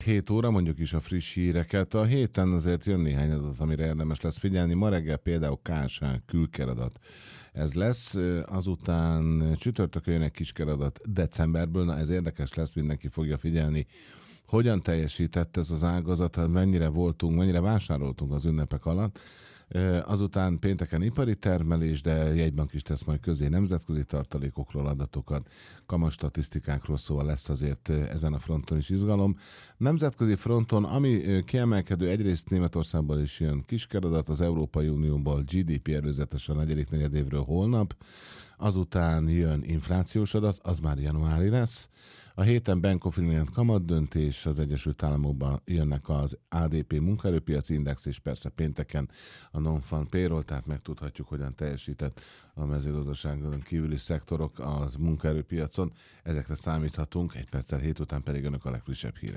7 óra, mondjuk is a friss híreket. A héten azért jön néhány adat, amire érdemes lesz figyelni. Ma reggel például KSH külkeradat. Ez lesz, azután csütörtökön jön egy kiskeradat decemberből, na ez érdekes lesz, mindenki fogja figyelni, hogyan teljesített ez az ágazat, mennyire vásároltunk az ünnepek alatt. Azután pénteken ipari termelés, de jegybank is tesz majd közé nemzetközi tartalékokról adatokat, kamatstatisztikákról, szóval lesz azért ezen a fronton is izgalom. Nemzetközi fronton, ami kiemelkedő, egyrészt Németországból is jön kiskeradat, az Európai Unióból GDP előzetesen a negyedik negyedévről holnap, azután jön inflációs adat, az már januári lesz. A héten Bank of England kamatdöntés, az Egyesült Államokban jönnek az ADP munkaerőpiaci index, és persze pénteken a non-farm payroll, tehát megtudhatjuk, hogyan teljesített a mezőgazdaságon kívüli szektorok az munkaerőpiacon. Ezekre számíthatunk, 1 perccel 7 után pedig önök a legfrissebb hírek.